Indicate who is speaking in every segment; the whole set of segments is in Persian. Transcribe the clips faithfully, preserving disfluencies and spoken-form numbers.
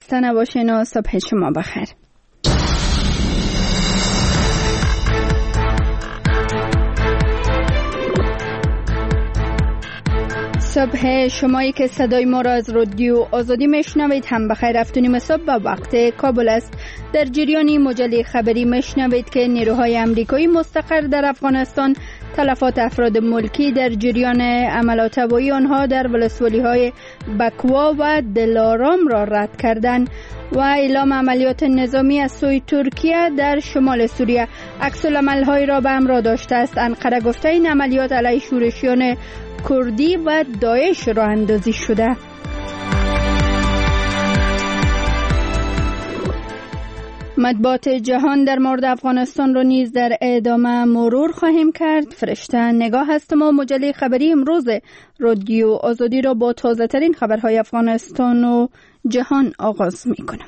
Speaker 1: خسته نباشین و صبح شما بخیر. صبح شمایی که صدای ما را از رادیو آزادی میشنوید هم بخیر. هفتونیم صبح با وقت کابل است. در جریانی مجله خبری میشنوید که نیروهای امریکایی مستقر در افغانستان تلفات افراد ملکی در جریان عملیات هوایی آنها در ولسوالی‌های بکوا و دلارام را رد کردند و اعلام عملیات نظامی از سوی ترکیه در شمال سوریه عکس‌العمل‌هایی را به همراه داشته است. انقره گفته این عملیات علیه شورشیان کردی و داعش راه اندازی شده. مطبوعات جهان در مورد افغانستان را نیز در ادامه مرور خواهیم کرد. فرشته نگاه هستم و مجله خبری امروز رادیو آزادی را با تازه ترین خبرهای افغانستان و جهان آغاز می کنم.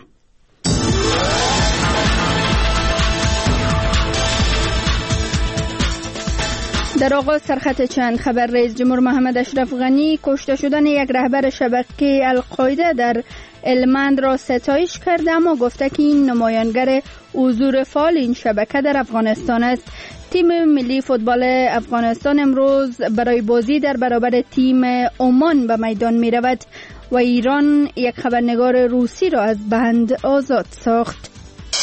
Speaker 1: در آغاز سرخط چند خبر. رئیس جمهور محمد اشرف غنی کشته شدن یک رهبر شبکه القاعده در هلمند را ستایش کرد، اما گفته که این نمایانگر حضور فعال این شبکه در افغانستان است. تیم ملی فوتبال افغانستان امروز برای بازی در برابر تیم عمان به میدان می رود و ایران یک خبرنگار روسی را از بند آزاد ساخت.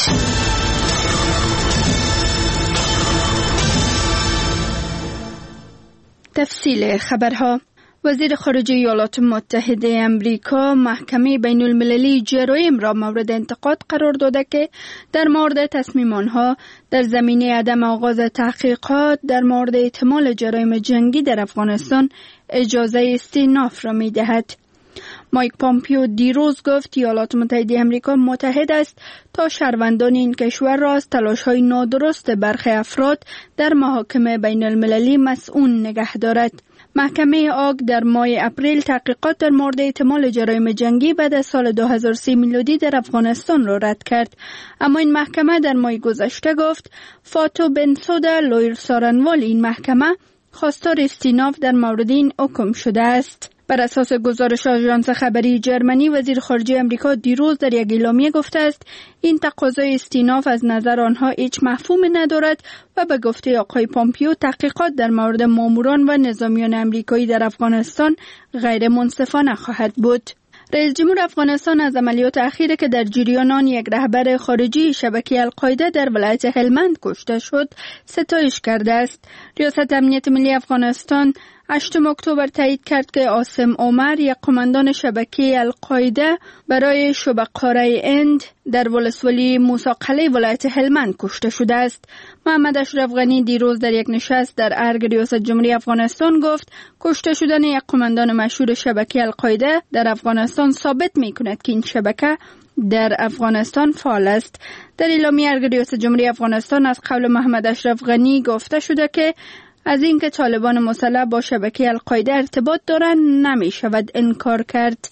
Speaker 1: تفصیل خبرها. وزیر خارجه ایالات متحده امریکا محکمه بین المللی جرایم را مورد انتقاد قرار داده که در مورد تصمیم آنها در زمینه عدم آغاز تحقیقات در مورد احتمال جرایم جنگی در افغانستان اجازه استئناف را می دهد. مایک پامپیو دیروز گفت ایالات متحده امریکا متحد است تا شهروندان این کشور را از تلاش‌های نادرست برخی افراد در محاکم بین المللی مسئول نگه دارد. محکمه آگ در ماه اپریل تحقیقات در مورد احتمال جرایم جنگی بعد از سال دو هزار و سه میلادی در افغانستان را رد کرد، اما این محکمه در ماه گذشته گفت فاتو بنسودا لویر سارنوال این محکمه خواستار استئناف در مورد این حکم شده است. بر اساس گزارش آژانس خبری جرمنی، وزیر خارجه امریکا دیروز در یک اعلامیه گفته است این تقاضای استئناف از نظر آنها هیچ مفهومی ندارد و به گفته آقای پامپیو تحقیقات در مورد ماموران و نظامیان امریکایی در افغانستان غیر منصفانه خواهد بود. رئیس جمهور افغانستان از عملیات اخیری که در جریان آن یک رهبر خارجی شبکه القاعده در ولایت هلمند کشته شد ستایش کرده است. ریاست امنیت ملی افغانستان هشتم اکتبر تایید کرد که عاصم عمر، یک قماندان شبکه القاعده، برای شبقاره اند در ولسوالی موسی قلعه ولایت هلمند کشته شده است. محمد اشرف غنی دیروز در یک نشست در ارگ ریاست جمهوری افغانستان گفت کشته شدن یک قماندان مشهور شبکه القاعده در افغانستان ثابت می‌کند که این شبکه در افغانستان فعال است. در اعلامیه ارگ ریاست جمهوری افغانستان از قول محمد اشرف غنی گفته شده که از اینکه طالبان مسلح با شبکه القاعده ارتباط دارند نمی شود انکار کرد.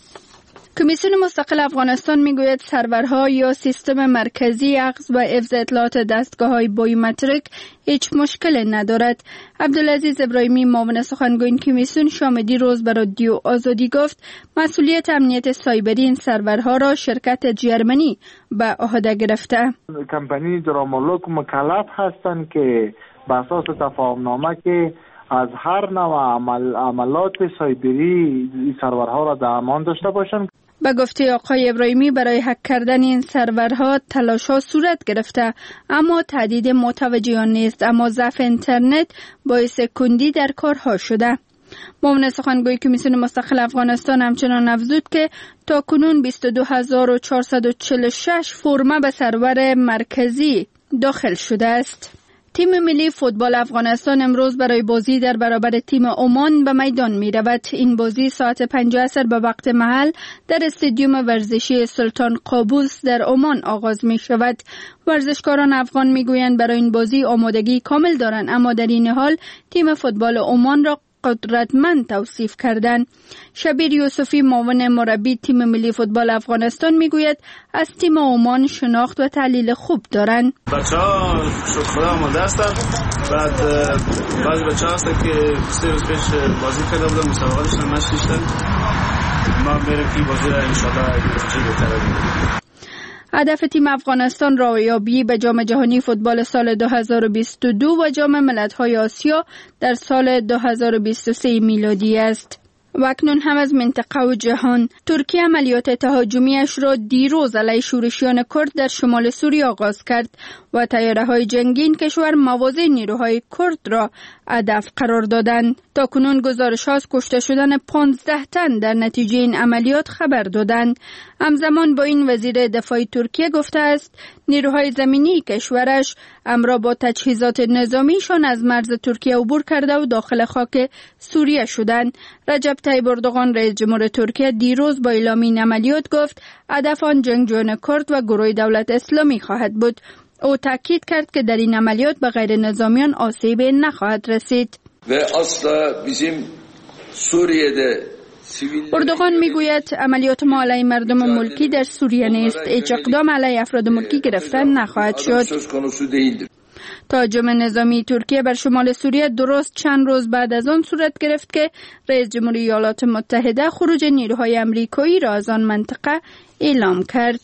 Speaker 1: کمیسیون مستقل افغانستان میگوید سرورها یا سیستم مرکزی اخذ و حفظ اطلاعات دستگاه‌های بایومتریک هیچ مشکل ندارد. عبدالعزیز ابراهیمی معاون سخنگوی این کمیسیون شامدی روز به رادیو آزادی گفت مسئولیت امنیت سایبری این سرورها را شرکت جرمنی به عهده گرفته.
Speaker 2: کمپانی درامولوک مکلف هستند که به اساس تفاهمنامه که از هر نوع عمل عملات سایبری این سرورها را در امان داشته باشند.
Speaker 1: به گفته آقای ابراهیمی برای هک کردن این سرورها تلاش‌ها صورت گرفته، اما تهدید متوجه آن نیست، اما ضعف اینترنت باعث کندی در کارها شده. معاون سخنگوی کمیسیون مستقل افغانستان همچنان افزود که تاکنون بیست و دو هزار و چهارصد و چهل و شش فرمه به سرور مرکزی داخل شده است. تیم ملی فوتبال افغانستان امروز برای بازی در برابر تیم عمان به میدان می رود. این بازی ساعت پنج عصر به وقت محل در استادیوم ورزشی سلطان قابوس در عمان آغاز می شود. ورزشکاران افغان می گویند برای این بازی آمادگی کامل دارند، اما در این حال تیم فوتبال عمان را قدرتمند توصیف کردند. شبیر یوسفی معاون مربی تیم ملی فوتبال افغانستان میگوید از تیم عمان شناخت و تحلیل خوب دارند.
Speaker 3: بچه‌ها شکر خدا آماده هستند. بعد بعضی بچه‌ها هستن که سه روز پیش بازی کرده بودن، مسابقه داشتن، مشق داشتن. ما میریم که بازی را ان شاءالله نتیجه بهتری بگیریم.
Speaker 1: هدف تیم افغانستان رایابی به جام جهانی فوتبال سال دو هزار و بیست و دو و جام ملت‌های آسیا در سال دو هزار و بیست و سه میلادی است. و اکنون هم از منطقه و جهان. ترکیه عملیات تهاجمیش را دیروز علیه شورشیان کرد در شمال سوریه آغاز کرد و طیاره‌های جنگی این کشور مواضع نیروهای کرد را هدف قرار دادند. تاکنون گزارش‌ها از کشته شدن پانزده تن در نتیجه این عملیات خبر دادند. همزمان با این وزیر دفاع ترکیه گفته است نیروهای زمینی کشورش همراه با تجهیزات نظامیشان از مرز ترکیه عبور کرده و داخل خاک سوریه شدند. رجب طیب اردوغان رئیس جمهور ترکیه دیروز با اعلام این عملیات گفت هدف آن جنگجویان کرد و گروه دولت اسلامی خواهد بود. او تاکید کرد که در این عملیات به غیر نظامیان آسیب نخواهد رسید.
Speaker 4: و اصلا bizim سوریه
Speaker 1: اردوغان میگوید عملیات ما علیه مردم ملکی در سوریه نیست. هیچ اقدام علیه افراد ملکی گرفتن نخواهد شد. تا هجوم نظامی ترکیه بر شمال سوریه درست چند روز بعد از آن صورت گرفت که رئیس جمهوری ایالات متحده خروج نیروهای آمریکایی را از آن منطقه اعلام کرد.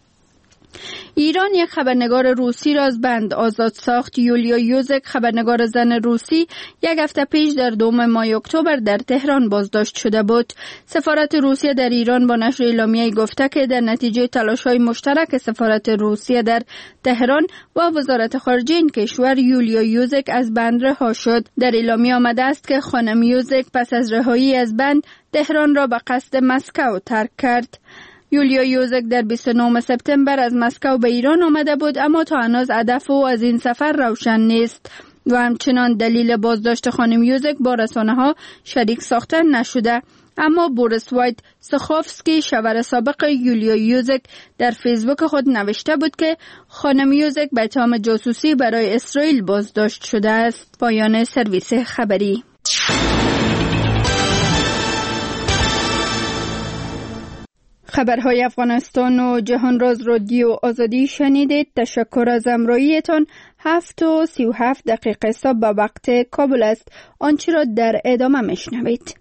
Speaker 1: ایران یک خبرنگار روسی را از بند آزاد ساخت. یولیا یوزک، خبرنگار زن روسی، یک هفته پیش در دوم ماه اکتبر در تهران بازداشت شده بود. سفارت روسیه در ایران با نشر اعلامیه‌ای گفته که در نتیجه تلاش‌های مشترک سفارت روسیه در تهران و وزارت خارجه این کشور، یولیا یوزک از بند رها شد. در اعلامیه آمده است که خانم یوزک پس از رهایی از بند تهران را به قصد مسکو ترک کرد. یولیا یوزک در بیست و نهم سپتامبر از مسکو به ایران آمده بود، اما تا هنوز هدف او از این سفر روشن نیست و همچنان دلیل بازداشت خانم یوزک با رسانه‌ها شریک ساختن نشده. اما بوریس وایت سخوفسکی، شوهر سابق یولیا یوزک، در فیسبوک خود نوشته بود که خانم یوزک به اتهام جاسوسی برای اسرائیل بازداشت شده است. پایان سرویس خبری. خبرهای افغانستان و جهان راز رادیو آزادی شنیدید. تشکر از همراهیتان. هفت و سی و هفت دقیقه صبح به وقت کابل است. آنچه را در ادامه میشنوید.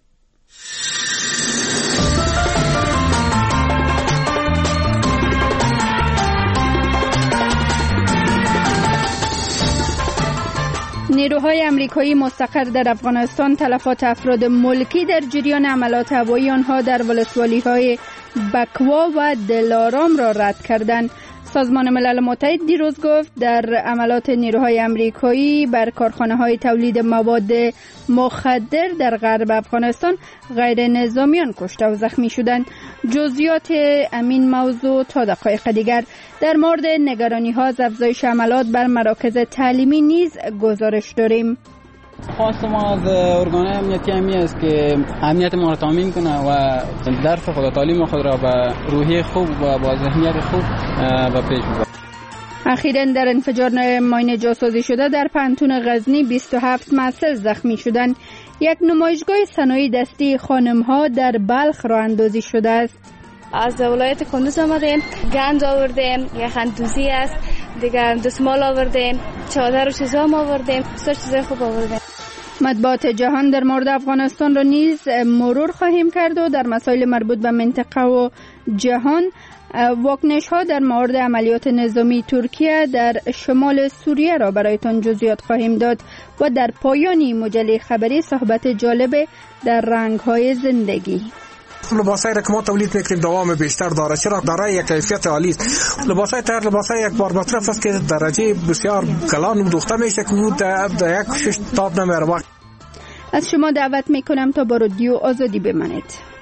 Speaker 1: نیروهای آمریکایی مستقر در افغانستان تلفات افراد ملکی در جریان حملات هوایی آنها در ولسوالی‌های بکوا و دلارام را رد کردند. سازمان ملل متحد دیروز گفت در حملات نیروهای آمریکایی بر کارخانه‌های تولید مواد مخدر در غرب افغانستان غیر نظامیان کشته و زخمی شدند. جزئیات امین موضوع تا دقایق دیگر. در مورد نگرانی‌ها از افزایش حملات بر مراکز تعلیمی نیز گزارش داریم.
Speaker 5: خواست ما از ارگان‌های امنیتی همی است که امنیت ما را تامین کنه و درس خود و تعلیم خود را به روحیه خوب و با ذهنیت خوب به پیش ببرد.
Speaker 1: اخیراً در انفجار ماین جاسازی شده در پانتون غزنی بیست و هفت محصل زخمی شدند. یک نمایشگاه صنایع دستی خانم‌ها در بلخ راه اندازی شده است.
Speaker 6: از ولایت کندوز آمدیم، گند آوردیم، یخن دوزی است، دیگه دستمال آوردیم، چادر و چیزا هم آوردیم، بسیار چیزای خوب آوردیم.
Speaker 1: مطبوعات جهان در مورد افغانستان را نیز مرور خواهیم کرد و در مسائل مربوط به منطقه و جهان واکنش ها در مورد عملیات نظامی ترکیه در شمال سوریه را برایتان جزئیات خواهیم داد و در پایانی مجله خبری صحبت جالب در رنگ های زندگی.
Speaker 7: لباسایی را که ما تولید میکنیم دوام بیشتر داره، چرا دارای یک کیفیت عالی است. لباسای تر لباسای یک بار مصرف است که درجه بسیار کلان دوخته میشه که در یک شش تاب نمیره.
Speaker 1: از شما دعوت میکنم تا با رادیو آزادی بمانید.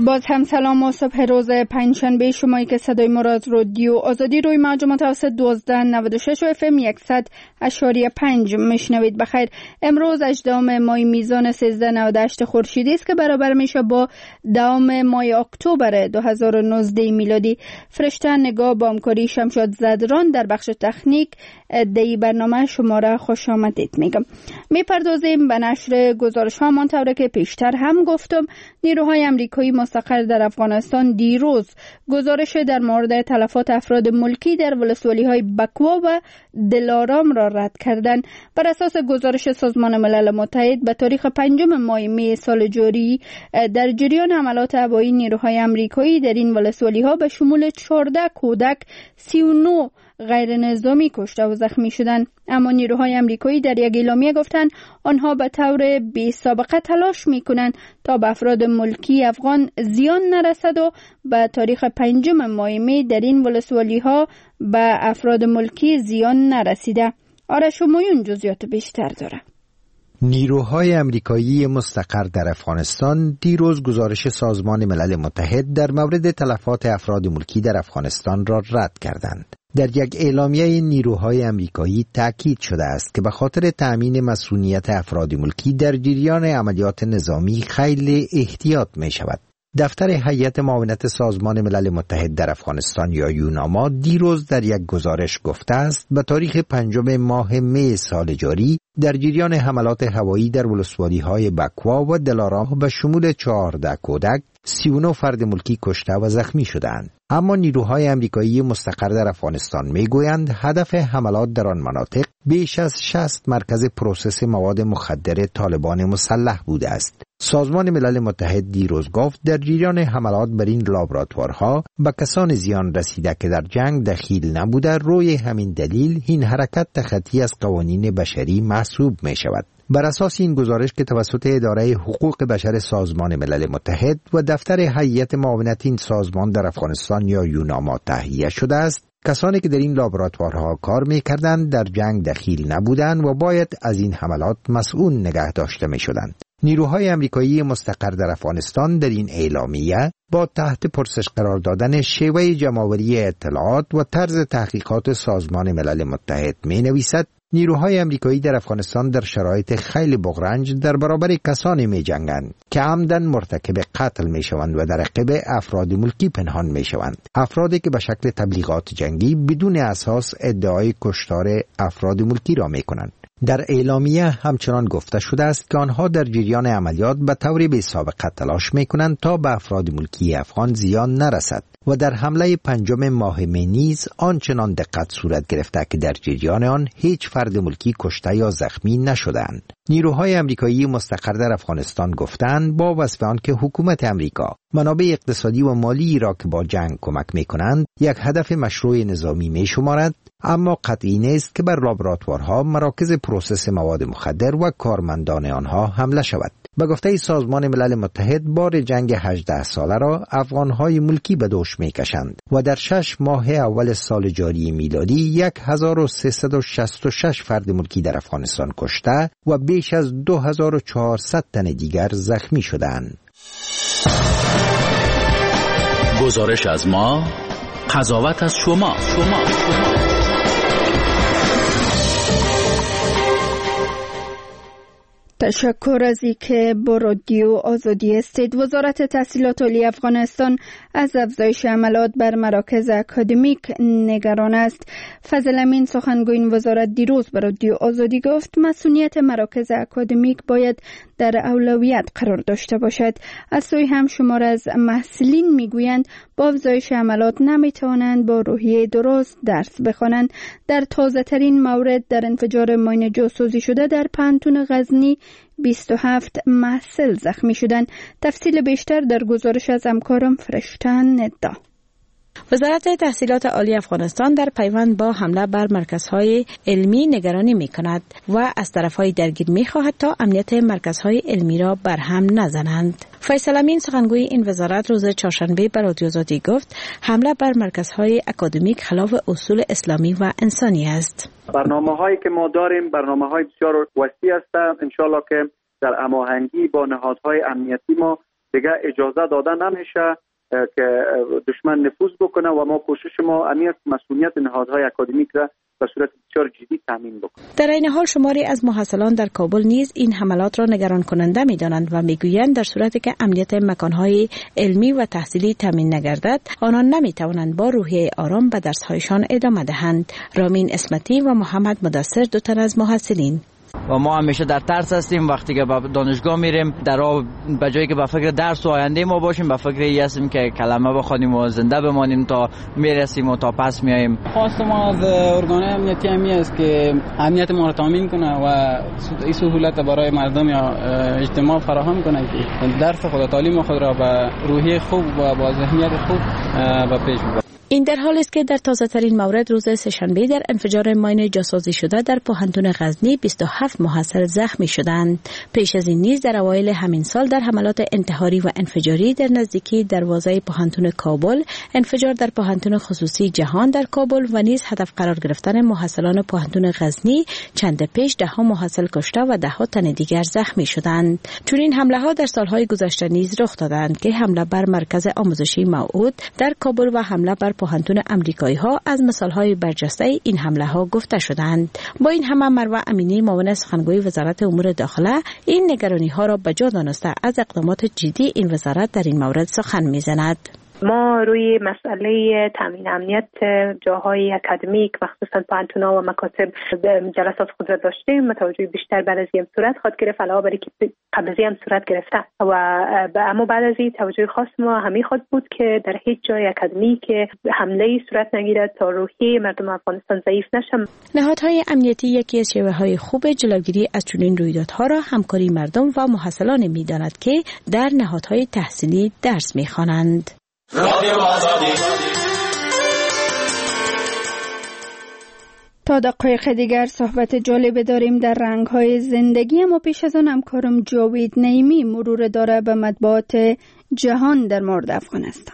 Speaker 1: باز هم سلام و صبح روز پنجشنبه شمایی که صدای ما را از رادیو آزادی روی موج متوسط دوازده نود و شش و اف ام صد اشاری پنج میشنوید. بخیر. امروز هجدهم ماه میزان سیزده نود و هشت خورشیدی است که برابر میشه با دهم ماه اکتبر دو هزار و نوزده میلادی. فرشته نگاه با همکاری شمشاد زدران در بخش تکنیک دی برنامه شما را خوش آمدید میگم. میپردازیم به نشر گزارش ها. همانطور که پیشتر هم گفتم، نیروهای امریکایی مستقر در افغانستان دیروز گزارش در مورد تلفات افراد ملکی در ولسوالی‌های بکوا و دلارام را رد کردند. بر اساس گزارش سازمان ملل متحد به تاریخ پنجم ماه می سال جاری در جریان حملات هوایی نیروهای امریکایی در این ولسوالی‌ها به شمول چهارده کودک، سی و نه غیر نظامی کشته و زخمی شدند. اما نیروهای امریکایی در یک اعلامیه گفتند آنها به طور بی سابقه تلاش میکنند تا به افراد ملکی افغان زیان نرسد و به تاریخ پنجم ماه می در این ولسوالی‌ها به افراد ملکی زیان نرسیده. آرش همایون جزئیات بیشتر داره.
Speaker 8: نیروهای امریکایی مستقر در افغانستان دیروز گزارش سازمان ملل متحد در مورد تلفات افراد ملکی در افغانستان را رد کردند. در یک اعلامیه نیروهای امریکایی تاکید شده است که به خاطر تأمین مسئولیت افراد ملکی در جریان عملیات نظامی خیلی احتیاط می شود. دفتر هیئت معاونت سازمان ملل متحد در افغانستان یا یوناما دیروز در یک گزارش گفته است به تاریخ پنجم ماه می سال جاری در جریان حملات هوایی در ولسوالی‌های بکوا و دلارام به شمول چهارده کودک، سی و نه فرد ملکی کشته و زخمی شدند. اما نیروهای امریکایی مستقر در افغانستان میگویند هدف حملات در آن مناطق بیش از شصت مرکز پروسس مواد مخدر طالبان مسلح بوده است. سازمان ملل متحد دیروز گفت در جریان حملات بر این لابراتوارها به کسان زیان رسیده که در جنگ دخیل نبوده. روی همین دلیل این حرکت تخطی از قوانین بشری محسوب می شود. بر اساس این گزارش که توسط اداره حقوق بشر سازمان ملل متحد و دفتر هیئت معاونت این سازمان در افغانستان یا یوناما تهیه شده است، کسانی که در این لابراتوارها کار می‌کردند در جنگ دخیل نبودند و باید از این حملات مسئول نگه داشته می‌شدند. نیروهای امریکایی مستقر در افغانستان در این اعلامیه با تحت پرسش قرار دادن شیوه جمع‌آوری اطلاعات و طرز تحقیقات سازمان ملل متحد می‌نویسد نیروهای امریکایی در افغانستان در شرایط خیلی بغرنج در برابر کسانی می جنگند که عمدن مرتکب قتل می شوند و در عقب افراد ملکی پنهان می شوند. افرادی که به شکل تبلیغات جنگی بدون اساس ادعای کشتار افراد ملکی را می کنند. در اعلامیه همچنان گفته شده است که آنها در جریان عملیات به طور بی سابقه تلاش می کنند تا به افراد ملکی افغان زیان نرسد و در حمله پنجم ماه می نیز آنچنان دقت صورت گرفته که در جریان آن هیچ فرد ملکی کشته یا زخمی نشدند. نیروهای امریکایی مستقر در افغانستان گفتند با وصف آن که حکومت امریکا منابع اقتصادی و مالی را که با جنگ کمک می کنند یک هدف مشروع نظامی می شمارد، اما قطعی نیست که بر لابراتوارها، مراکز پروسس مواد مخدر و کارمندان آنها حمله شود. به گفته سازمان ملل متحد بار جنگ هجده ساله را افغانهای ملکی به دوش می کشند و در شش ماه اول سال جاری میلادی هزار و سیصد و شصت و شش فرد ملکی در افغانستان کشته و بیش از دو هزار و چهارصد تن دیگر زخمی شدند.
Speaker 9: گزارش از ما، قضاوت از شما. شما. شما.
Speaker 1: تشکر از اینکه با رادیو آزادی هستید. وزارت تحصیلات عالی افغانستان از افزایش حملات بر مراکز اکادمیک نگران است. فضل امین سخنگوی این وزارت دیروز به رادیو آزادی گفت مسئولیت مراکز اکادمیک باید در اولویت قرار داشته باشد. از سوی هم شمار از محصلین میگویند با افزایش حملات نمیتوانند با روحیه درست درس بخوانند. در تازه ترین مورد در انفجار ماین جاسوزی شده در پنتون غزنی بیست و هفت محصل زخمی شدند. تفصیل بیشتر در گزارش از همکارم فرشته ندا.
Speaker 10: وزارت تحصیلات عالی افغانستان در پیوند با حمله بر مرکزهای علمی نگرانی می کند و از طرفهای درگیر می خواهد تا امنیت مرکزهای علمی را برهم نزنند. فیصل امین سخنگوی این وزارت روز چهارشنبه به رادیو آزادی گفت حمله بر مرکزهای اکادمیک خلاف اصول اسلامی و انسانی است.
Speaker 11: برنامه هایی که ما داریم برنامه های بسیار وسیع است، ان شاء الله که در هماهنگی با نهادهای امنیتی ما دیگه اجازه داده نمیشه که دشمن نفوذ بکنه و ما کوشش ما امیت مسئولیت نهادهای اکادمیک را به صورت بسیار جدی تامین بکنیم.
Speaker 10: در این حال شماری از محصلان در کابل نیز این حملات را نگران کننده می‌دانند و میگویند در صورتی که امنیت مکان‌های علمی و تحصیلی تامین نگردد آنان نمی‌توانند با روحیه آرام به درس‌هایشان ادامه دهند. رامین اسمتی و محمد مدثر دو تن از محصلین
Speaker 12: و ما همیشه در ترس هستیم وقتی که به دانشگاه میریم در راه به جایی که به فکر درس و آینده ما باشیم به فکر این هستیم که کلمه بخوانیم و زنده بمانیم تا میرسیم و تا پس میاییم.
Speaker 5: خواست ما از ارگان امنیتی همی است که امنیت ما را تامین کنه و این سهولت برای مردم یا اجتماع فراهم کنه که درس خود تعلیم خود را به روحیه خوب و با ذهنیت خوب به پیش ببرند.
Speaker 10: این در حالی است که در تازه ترین مورد روز سه‌شنبه در انفجار ماین جاسازی شده در پوهنتون غزنی بیست و هفت محصل زخمی شدند. پیش از این نیز در اوایل همین سال در حملات انتحاری و انفجاری در نزدیکی دروازه پوهنتون کابل، انفجار در پوهنتون خصوصی جهان در کابل و نیز هدف قرار گرفتن محصلان پوهنتون غزنی چند پیش ده ها محصل کشته و ده ها تن دیگر زخمی شدند. چون این حمله ها در سالهای گذشته نیز رخ دادند که حمله بر مرکز آموزشی موعود در کابل و حمله بر پوهنتون امریکایی ها از مثالهای برجسته این حمله ها گفته شدند. با این همه مروه امینی معاون سخنگوی وزارت امور داخله این نگرانی ها را به جا دانسته از اقدامات جدی این وزارت در این مورد سخن میزند.
Speaker 13: ما روی مسئله تامین امنیت جاهای اکادمیک مخصوصا پوهنتون‌ها و مکاتب جلسات خود را داشتیم. متوجه بیشتر بعد از این صورت خود گرفت علاوه بر اینکه قبل از این صورت گرفته و اما بعد از این توجه خاص ما همین خود بود که در هیچ جای اکادمیک حمله صورت نگیرد تا روحیه مردم افغانستان ضعیف نشه.
Speaker 10: نهادهای امنیتی یکی از شیوه‌های خوب جلوگیری از چنین رویدادها را همکاری مردم و محصلان می‌داند که در نهادهای تحصیلی درس می‌خوانند.
Speaker 1: تا دقایق دیگر صحبت جالب داریم در رنگ‌های زندگی، اما پیش از آن همکارم جاوید نعیمی مرور داره به مطبوعات جهان در مورد افغانستان.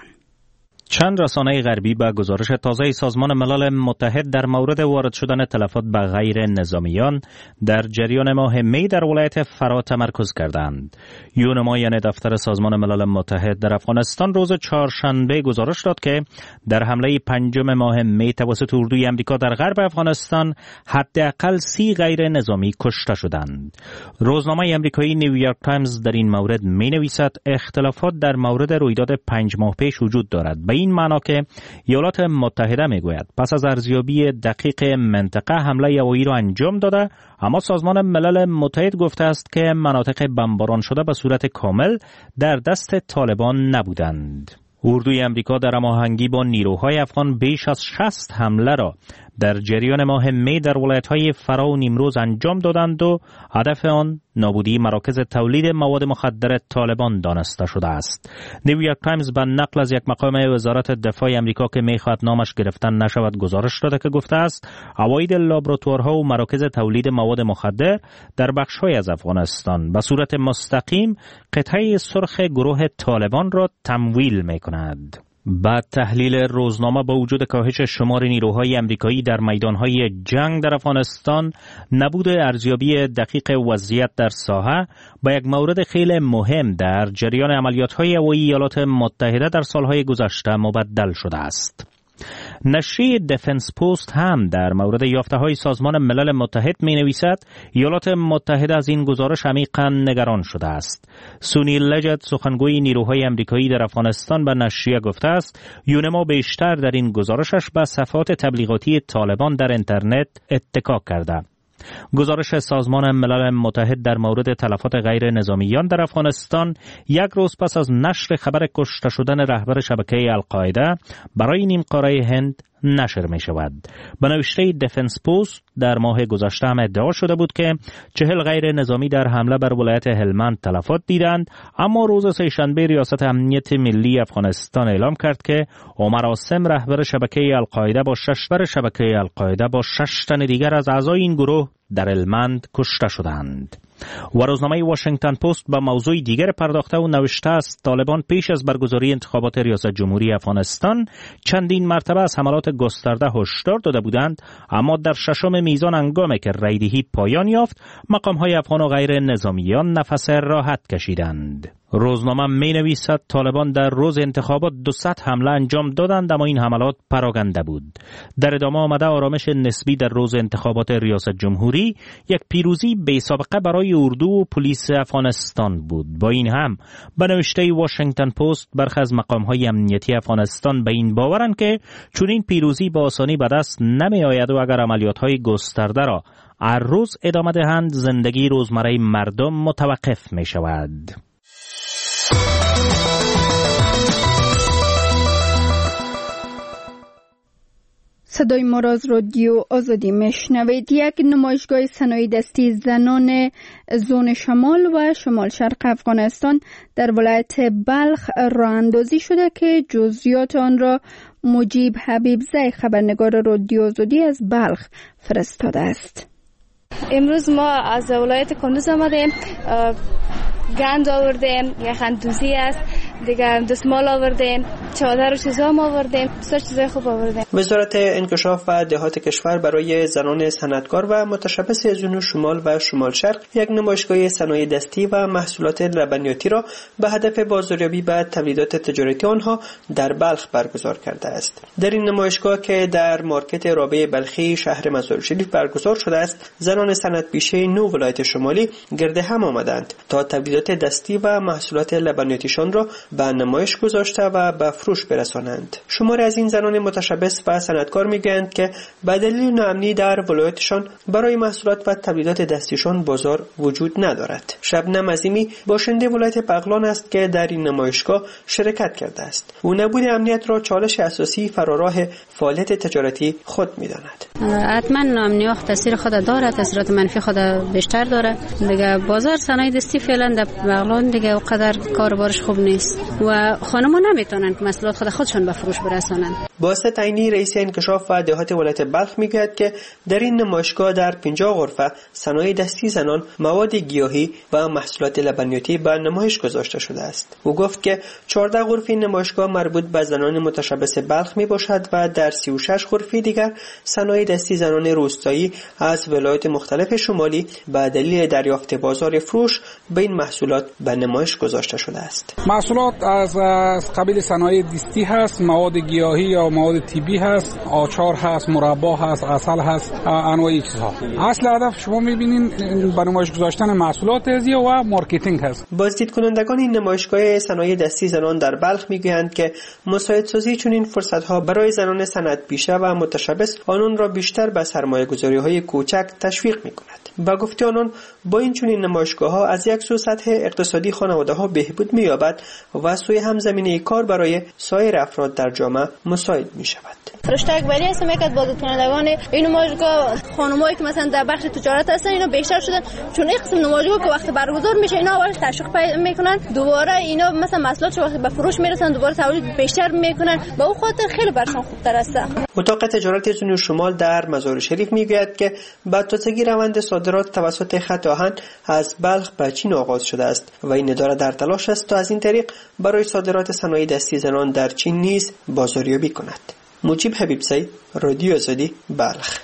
Speaker 14: چند رسانه غربی به گزارش تازه سازمان ملل متحد در مورد وارد شدن تلفات به غیر نظامیان در جریان ماه می در ولایت فرا تمرکز کردند. یونما یعنی دفتر سازمان ملل متحد در افغانستان روز چهارشنبه گزارش داد که در حمله پنجم ماه می توسط اردوی امریکا در غرب افغانستان حداقل سی غیر نظامی کشته شدند. روزنامه امریکایی نیویورک تایمز در این مورد می نویسد اختلافات در مورد رویداد پنج ماه پیش وجود دارد. این معنا که ایالات متحده میگوید پس از ارزیابی دقیق منطقه حمله هوایی را انجام داده، اما سازمان ملل متحد گفته است که مناطق بمباران شده به صورت کامل در دست طالبان نبودند. اردوی امریکا در هماهنگی با نیروهای افغان بیش از شصت حمله را در جریان ماه می در ولایت‌های فرا و نیمروز انجام دادند و هدف آن نابودی مراکز تولید مواد مخدر طالبان دانسته شده است. نیویورک تایمز به نقل از یک مقام وزارت دفاع امریکا که می‌خواهد نامش گرفتن نشود گزارش داده که گفته است عواید لابراتوارها و مراکز تولید مواد مخدر در بخش‌های از افغانستان به صورت مستقیم قطعه سرخ گروه طالبان را تمویل می‌کند. بعد تحلیل روزنامه با وجود کاهش شمار نیروهای امریکایی در میدانهای جنگ در افغانستان، نبود ارزیابی دقیق وضعیت در ساحه با یک مورد خیلی مهم در جریان عملیات‌های هوایی ایالات متحده در سالهای گذشته مبدل شده است. نشریه دفنس پست هم در مورد یافته‌های سازمان ملل متحد می‌نویسد ایالات متحده از این گزارش عمیقاً نگران شده است. سونی لجت سخنگوی نیروهای امریکایی در افغانستان به نشریه گفته است یونما بیشتر در این گزارشش به صفحات تبلیغاتی طالبان در اینترنت اتکا کرده. گزارش سازمان ملل متحد در مورد تلفات غیر نظامیان در افغانستان یک روز پس از نشر خبر کشته شدن رهبر شبکه القاعده برای نیم قاره هند نشر می شود. به نوشته دفنس پست در ماه گذشته هم ادعا شده بود که چهل غیر نظامی در حمله بر ولایت هلمند تلفات دیدند، اما روز سه‌شنبه ریاست امنیت ملی افغانستان اعلام کرد که عمر عاصم رهبر شبکه القاعده با شش بر شبکه القاعده با شش تن دیگر از اعضای این گروه در هلمند کشته شدند. و روزنامه واشنگتن پست با موضوع دیگر پرداخته و نوشته است طالبان پیش از برگزاری انتخابات ریاست جمهوری افغانستان چندین مرتبه از حملات گسترده هشدار داده بودند، اما در ششم میزان هنگامی که رایدهی پایان یافت مقام‌های افغان و غیر نظامیان نفس راحت کشیدند. روزنامه می نویسد طالبان در روز انتخابات دوصد حمله انجام دادند، اما این حملات پراکنده بود. در ادامه آمده آرامش نسبی در روز انتخابات ریاست جمهوری یک پیروزی بی سابقه برای اردو و پلیس افغانستان بود. با این هم به نوشته واشنگتن پست برخی از مقام‌های امنیتی افغانستان به این باورند که چون این پیروزی به آسانی به دست نمی آید و اگر عملیات‌های گسترده را هر روز ادامه دهند زندگی روزمره مردم متوقف می شود.
Speaker 1: صدای ما را از رادیو آزادی میشنوید. یک نمایشگاه صنایع دستی زنان زون شمال و شمال شرق افغانستان در ولایت بلخ راه اندازی شده که جزئیات آن را مجیب حبیبزی خبرنگار رادیو آزادی از بلخ فرستاده است.
Speaker 6: امروز ما از ولایت کندوز آمدیم، گند آوردیم، یخندوزی است، دیگه دستمال آوردیم، چادر و چیزا هم آوردیم، بسیار چیزای خوب آوردیم.
Speaker 15: وزارت انکشاف و دهات کشور برای زنان صنعتکار و متشبث زون شمال و شمال شرق یک نمایشگاه صنایع دستی و محصولات لبنیاتی را به هدف بازاریابی و تولیدات تجارتی آنها در بلخ برگزار کرده است. در این نمایشگاه که در مارکت رابعه بلخی شهر مزار شریف برگزار شده است، زنان صنعت پیشه نو ولایت شمالی گرد هم آمدند تا تولیدات دستی و محصولات لبنیاتیشان را به نمایش گذاشته و به فروش برسانند. شماری از این زنان متشبث و صنعتکار میگویند که به دلیل ناامنی در ولایتشان برای محصولات و تولیدات دستیشان بازار وجود ندارد. شبنم عظیمی باشنده ولایت بغلان است که در این نمایشگاه شرکت کرده است. او نبود امنیت را چالش اساسی فراراه فعالیت تجارتی خود می‌داند.
Speaker 16: حتما ناامنی تاثیر خود داره، تاثیرات منفی خود بیشتر داره. دیگه بازار صنایع دستی فعلا در بغلان دیگه اونقدر کاربارش خوب نیست و خانم‌ها نمیتونن که محصولات خود خودشون به فروش برسانن.
Speaker 15: باسط عینی رئیس انکشاف و دهات ولایت بلخ میگوید که در این نمایشگاه در پنجاه غرفه صنایع دستی زنان، مواد گیاهی و محصولات لبنیاتی به نمایش گذاشته شده است. او گفت که چهارده غرفه نمایشگاه مربوط به زنان متشبث بلخ می باشد و در سی و شش غرفه دیگر صنایع دستی زنان روستایی از ولایات مختلف شمالی به دلیل دریافت بازار فروش به این محصولات به نمایش گذاشته شده است.
Speaker 17: محصولات از قبیل صنایع دستی هست، مواد گیاهی یا مواد طبی هست، آچار هست، مربا هست، عسل هست، انواع چیزها. اصل هدف شما می‌بینین به نمایش گذاشتن محصولات تغذیه و مارکتینگ هست.
Speaker 15: بازدید کنندگان این نمایشگاه صنایع دستی زنان در بلخ میگویند که مساعدسازی چنین فرصت‌ها برای زنان صنعت پیشه و متشبث آنان را بیشتر به سرمایه‌گذاری‌های کوچک تشویق می‌کند. با گفته آنان با این چنین نمایشگاه‌ها از یک سو سطح اقتصادی خانواده‌ها بهبود می‌یابد و سوی هم زمینه کار برای سایر افراد در جامعه مساعد می‌شود.
Speaker 18: رشته اکبری هستم، یک از بازدید کنندگان این نمایشگاه. خانمایی که مثلا در بخش تجارت هستن اینا بیشتر شدن، چون این قسم نمایشگاه که وقت برگزار میشه اینا اولش تشویق میکنن، دوباره اینا مثلا محصولات وقتی به فروش میرسن دوباره تولید بیشتر میکنن، به اون خاطر خیلی برشون خوبتر است.
Speaker 15: اتاق تجارت زون شمال در مزار شریف میگوید که با تازگی روند صادرات توسط خط آهن از بلخ به چین آغاز شده است و این اداره در تلاش است تا از این طریق برای صادرات صنایع دستی زنان در چین نیز بازاریابی کند. مجیب حبیبزی، رادیو آزادی، بلخ.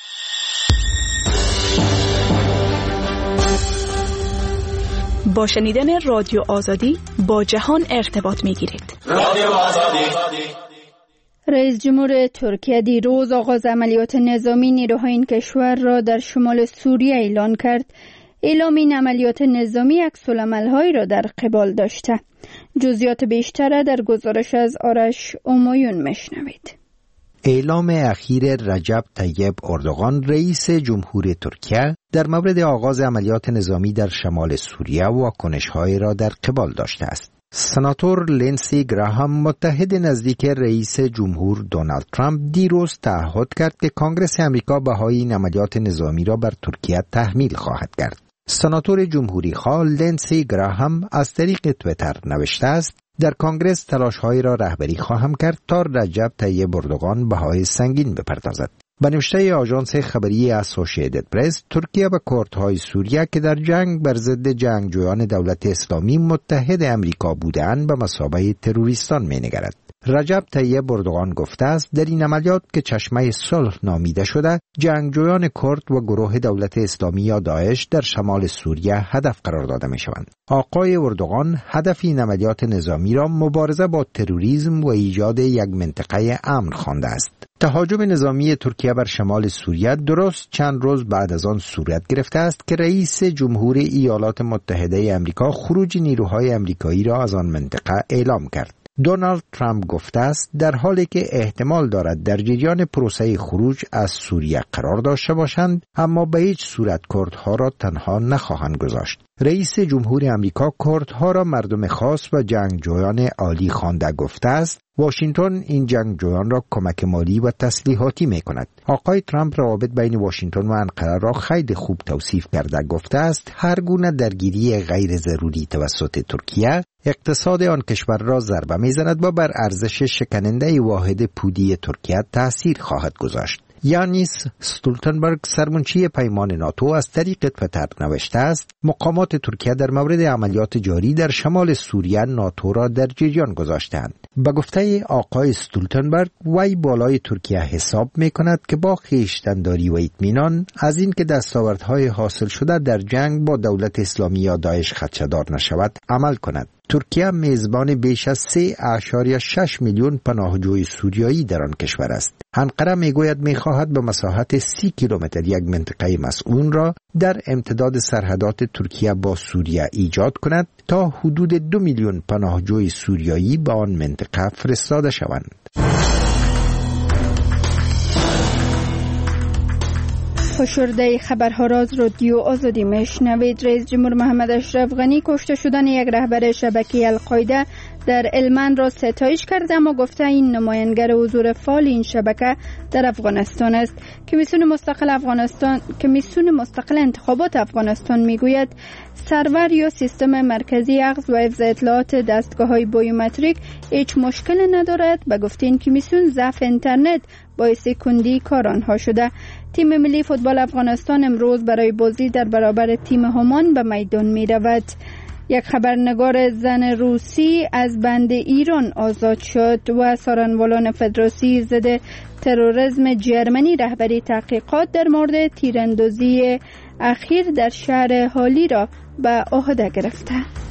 Speaker 19: با شنیدن رادیو آزادی با جهان ارتباط می‌گیرید. رادیو آزادی.
Speaker 1: رئیس جمهور ترکیه دیروز آغاز عملیات نظامی نیروهای این کشور را در شمال سوریه اعلان کرد. اعلام این عملیات نظامی عکس‌العمل‌هایی را در قبال داشته. جزئیات بیشتر در گزارش از آرش اومایون میشنوید.
Speaker 8: اعلام اخیر رجب طیب اردوغان رئیس جمهور ترکیه در مورد آغاز عملیات نظامی در شمال سوریه واکنش‌هایی را در قبال داشته است. سناتور لینسی گراهام متحد نزدیک رئیس جمهور دونالد ترامپ دیروز تعهد کرد که کنگره آمریکا بهای این عملیات نظامی را بر ترکیه تحمیل خواهد کرد. سناتور جمهوری خواه لینسی گراهام از طریق تویتر نوشته است: در کنگره تلاش‌هایی را رهبری خواهم کرد تا رجب طیب اردوغان بهای سنگین بپردازد. به نوشته آژانس خبری اسوسییتد پرس، ترکیه و کردهای سوریه که در جنگ بر ضد جنگجویان دولت اسلامی متحد امریکا بودند به مثابه تروریستان می‌نگرد. رجب طیب اردوغان گفته است در این عملیات که چشمه صلح نامیده شده، جنگجویان کرد و گروه دولت اسلامی یا داعش در شمال سوریه هدف قرار داده می شوند. آقای اردوغان هدف این عملیات نظامی را مبارزه با تروریسم و ایجاد یک منطقه امن خوانده است. تهاجم نظامی ترکیه بر شمال سوریه درست چند روز بعد از آن صورت گرفته است که رئیس جمهور ایالات متحده آمریکا خروج نیروهای آمریکایی را از آن منطقه اعلام کرد. دونالد ترامپ گفته است در حالی که احتمال دارد در جریان پروسه خروج از سوریه قرار داشته باشند، اما به هیچ صورت کردها را تنها نخواهند گذاشت. رئیس جمهور آمریکا کردها را مردم خاص و جنگجویان عالی خوانده گفته است واشنگتن این جنگجویان را کمک مالی و تسلیحاتی می کند. آقای ترامپ روابط بین واشنگتن و انقره را خیلی خوب توصیف کرده گفته است هر گونه درگیری غیر ضروری توسط ترکیه اقتصاد آن کشور را ضربه می‌زند و بر ارزش شکننده واحد پولی ترکیه تأثیر خواهد گذاشت. یانیس استولتنبرگ سرمنشی پیمان ناتو از طریق توییتر نوشته است مقامات ترکیه در مورد عملیات جاری در شمال سوریه ناتو را در جریان گذاشتند. به گفته آقای استولتنبرگ وی بالای ترکیه حساب می کند که با خویشتن‌داری و اطمینان از این که دستاوردهای حاصل شده در جنگ با دولت اسلامی یا داعش خدشه‌دار نشود عمل کند. ترکیه میزبان بیش از سه اشاریه شش میلیون پناهجوی سوریایی در آن کشور است. انقره میگوید میخواهد به مساحت سی کیلومتر یک منطقه مسئول را در امتداد سرحدات ترکیه با سوریه ایجاد کند تا حدود دو میلیون پناهجوی سوریایی به آن منطقه فرستاده شوند.
Speaker 1: پشورده خبرها را از رادیو آزادی میشنوید. رئیس جمهور محمد اشرف غنی کشته شدن یک رهبر شبکه القاعده در هلمند را ستایش کرده اما گفته این نمایانگر حضور فعال این شبکه در افغانستان است. کمیسیون مستقل افغانستان کمیسیون مستقل انتخابات افغانستان میگوید سرور یا سیستم مرکزی اخذ و حفظ اطلاعات دستگاه‌های بایومتریک هیچ مشکل ندارد. به گفته این کمیسیون ضعف اینترنت باعث کندی کار آنها شده. تیم ملی فوتبال افغانستان امروز برای بازی در برابر تیم همان به میدان می رود. یک خبرنگار زن روسی از بند ایران آزاد شد و سارنوالان فدراسی ضد تروریسم جرمنی رهبری تحقیقات در مورد تیراندازی اخیر در شهر هالی را به عهده گرفته.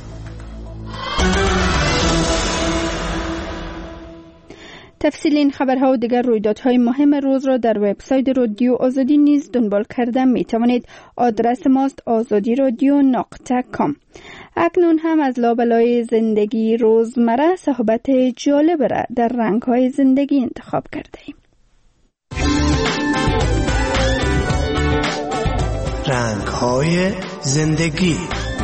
Speaker 1: تفصیل این خبرها و دیگر رویدادهای مهم روز را در وبسایت رادیو آزادی نیز دنبال کرده می توانید. آدرس ماست آزادی رادیو نقطه کام. اکنون هم از لابلای زندگی روزمره صحبت جالب را در رنگ‌های زندگی انتخاب کرده ایم.
Speaker 20: رنگ‌های زندگی.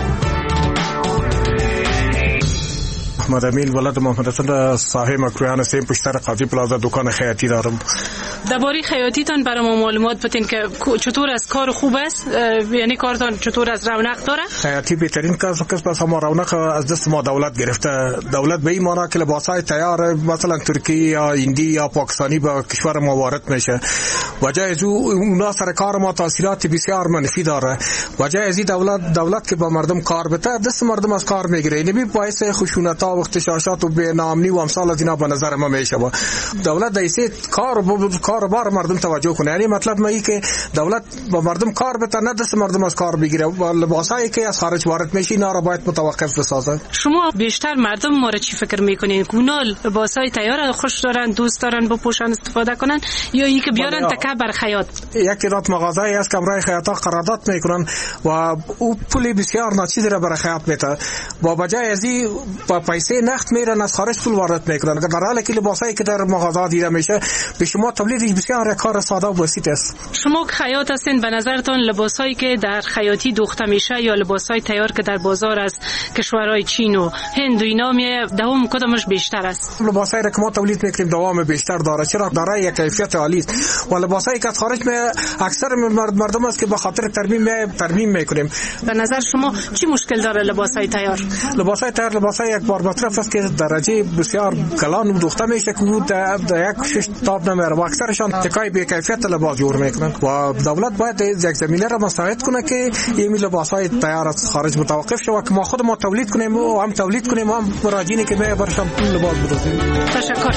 Speaker 7: محمد امین ولد محمد حسن صاحب مکرویان سیم پشتر قاضی پلازا دکان خیاطی دارم.
Speaker 21: درباره خیاطیتان برای ما معلومات بدین که چطور از کار خوب است، یعنی کارتان چطور از رونق داره؟
Speaker 7: خیاطی بهترین کار است، بس ما رونق از دست ما دولت گرفته. دولت به این معنی که لباسای تیار مثلا ترکی یا هندی یا پاکستانی به کشور ما وارد میشه. وجه از اون سر کار ما تاثیرات بسیار منفی داره. وجه از دولت دولت که با مردم کار بده دست مردم از کار میگیره. این باعث خشونت ها و اختشاشات و بی‌نامنی و امثال از اینا به نظر ما میشه. دولت دیسه کار کار بار مردم توجه کنه. یعنی مطلب ما این که دولت با مردم کار بده نه دست مردم از کار بگیره. لباسایی که از خارج وارد میشه اینا را باید متوقف بسازه.
Speaker 21: شما بیشتر مردم ما را چی فکر میکنین؟ اونا لباسای تیار خوش دارن، دوست دارن با پوشان استفاده کنن یا اینکه بیارن تکه بر خیاط؟
Speaker 7: یک رات مغازه‌ای است که برای خیاطا قرارداد میکنن و او پول بسیار ناچیز را برای خیاط میده. با بجای از این با پیسه نقد میرن از خارج پول وارد میکنن. در حالی که لباسایی که در مغازه دیده میشه به شما تولیدش بسیار کار ساده و بسیط است.
Speaker 21: شما که خیاط هستین به نظرتون لباسایی که در خیاطی دوخته میشه یا لباسای تیار که در بازار از کشورهای چین و هند و اینا میه دوام کدامش بیشتر است؟
Speaker 7: لباسایی که ما تولید میکنیم دوام بیشتر داره، چرا داره یک کیفیت عالی است. و لباسایی که از خارج می اکثر مردم است که به خاطر ترمیم ترمیم میکنیم.
Speaker 21: به نظر شما چی مشکل داره لباسای تیار؟
Speaker 7: لباسای تیار لباسای یک بار مطرف است که درجه بسیار کلان دوخته میشه که در یک شش تاب نمیره و اکثرشان تکای بی کیفیت لباس جور میکنن و دولت باید یک زمینه را مساعد کنه که این لباسای تیار از خارج متوقف شه و که ما خود ما تولید کنیم و هم تولید کنیم و هم مراجعینی که می برشان لباس بدوزیم.
Speaker 21: تشکر.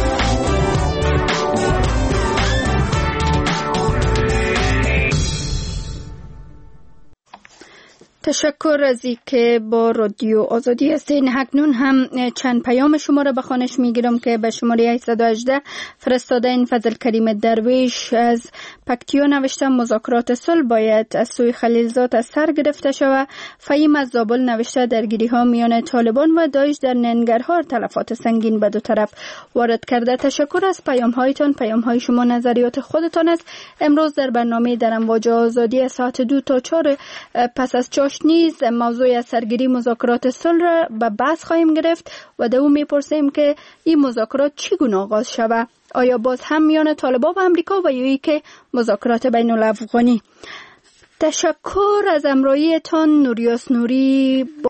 Speaker 1: تشکر از اینکه با رادیو آزادی هستین. اکنون هم چند پیام شما را به خوانش میگیرم که به شماره هشتصد و هجده فرستاده این فضل کریم درویش از پکتیو نوشته مذاکرات صلح باید از سوی خلیلزاد از سر گرفته شود. فهیم از زابل نوشته درگیری ها میان طالبان و داعش در ننگرهار تلفات سنگین به دو طرف وارد کرده. تشکر از پیام هایتان. پیام های شما نظریات خودتان است. امروز در برنامه در امواج آزادی ساعت دو تا چهار پس از چاش نیز موضوع سرگیری مذاکرات صلح را به بحث خواهیم گرفت و در اون میپرسیم که این مذاکرات چگونه آغاز شود. آیا باز هم میان طالبان و امریکا و یا که مذاکرات بین الافغانی. تشکر از امراییتان. نوریاس نوری.